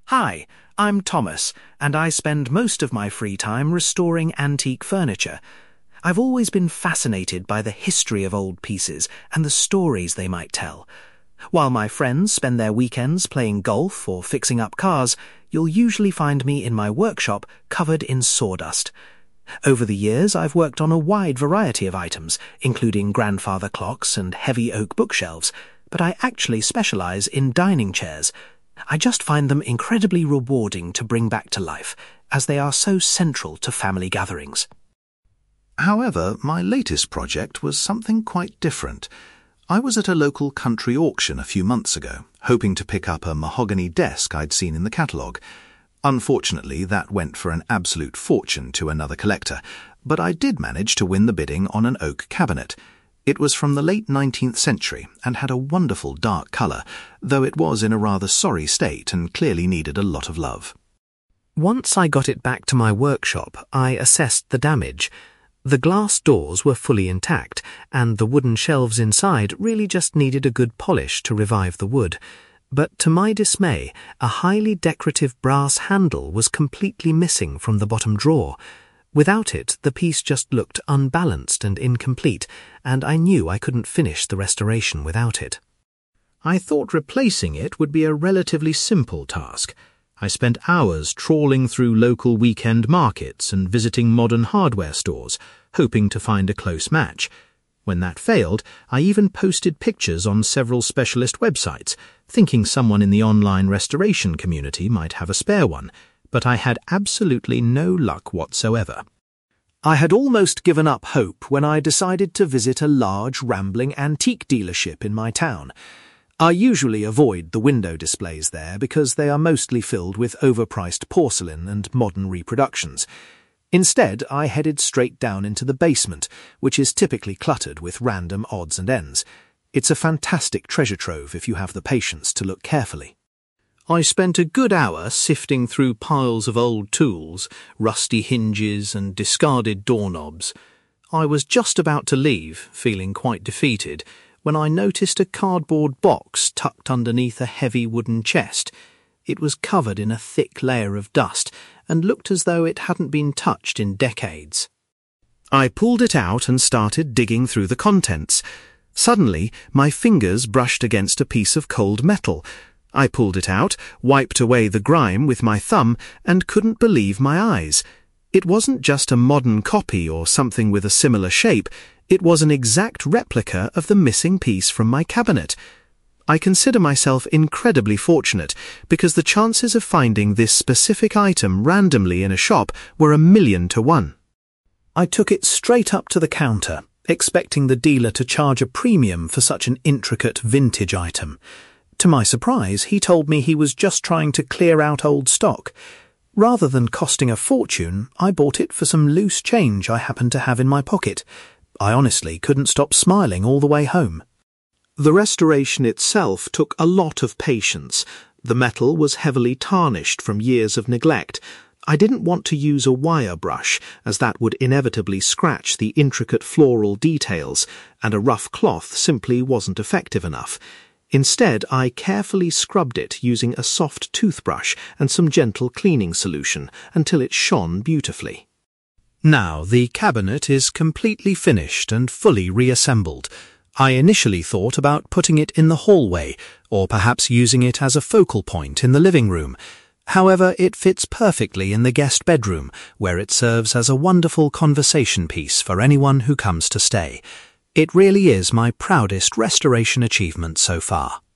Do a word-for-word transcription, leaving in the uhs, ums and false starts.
Hi, I'm Thomas, and I spend most of my free time restoring antique furniture. I've always been fascinated by the history of old pieces and the stories they might tell. While my friends spend their weekends playing golf or fixing up cars, you'll usually find me in my workshop covered in sawdust. Over the years, I've worked on a wide variety of items, including grandfather clocks and heavy oak bookshelves, but I actually specialize in dining chairs. I just find them incredibly rewarding to bring back to life, as they are so central to family gatherings. However, my latest project was something quite different. I was at a local country auction a few months ago, hoping to pick up a mahogany desk I'd seen in the catalogue. Unfortunately, that went for an absolute fortune to another collector, but I did manage to win the bidding on an oak cabinet. It was from the late nineteenth century and had a wonderful dark colour, though it was in a rather sorry state and clearly needed a lot of love. Once I got it back to my workshop, I assessed the damage. The glass doors were fully intact, and the wooden shelves inside really just needed a good polish to revive the wood. But to my dismay, a highly decorative brass handle was completely missing from the bottom drawer. Without it, the piece just looked unbalanced and incomplete, and I knew I couldn't finish the restoration without it. I thought replacing it would be a relatively simple task. I spent hours trawling through local weekend markets and visiting modern hardware stores, hoping to find a close match. When that failed, I even posted pictures on several specialist websites, thinking someone in the online restoration community might have a spare one, but I had absolutely no luck whatsoever. I had almost given up hope when I decided to visit a large, rambling antique dealership in my town. I usually avoid the window displays there because they are mostly filled with overpriced porcelain and modern reproductions. Instead, I headed straight down into the basement, which is typically cluttered with random odds and ends. It's a fantastic treasure trove if you have the patience to look carefully. I spent a good hour sifting through piles of old tools, rusty hinges and discarded doorknobs. I was just about to leave, feeling quite defeated, when I noticed a cardboard box tucked underneath a heavy wooden chest. It was covered in a thick layer of dust and looked as though it hadn't been touched in decades. I pulled it out and started digging through the contents. Suddenly, my fingers brushed against a piece of cold metal. I pulled it out, wiped away the grime with my thumb, and couldn't believe my eyes. It wasn't just a modern copy or something with a similar shape. It was an exact replica of the missing piece from my cabinet. I consider myself incredibly fortunate because the chances of finding this specific item randomly in a shop were a million to one. I took it straight up to the counter, expecting the dealer to charge a premium for such an intricate vintage item. To my surprise, he told me he was just trying to clear out old stock. Rather than costing a fortune, I bought it for some loose change I happened to have in my pocket. I honestly couldn't stop smiling all the way home. The restoration itself took a lot of patience. The metal was heavily tarnished from years of neglect. I didn't want to use a wire brush, as that would inevitably scratch the intricate floral details, and a rough cloth simply wasn't effective enough. Instead, I carefully scrubbed it using a soft toothbrush and some gentle cleaning solution until it shone beautifully. Now the cabinet is completely finished and fully reassembled. I initially thought about putting it in the hallway, or perhaps using it as a focal point in the living room. However, it fits perfectly in the guest bedroom, where it serves as a wonderful conversation piece for anyone who comes to stay. It really is my proudest restoration achievement so far.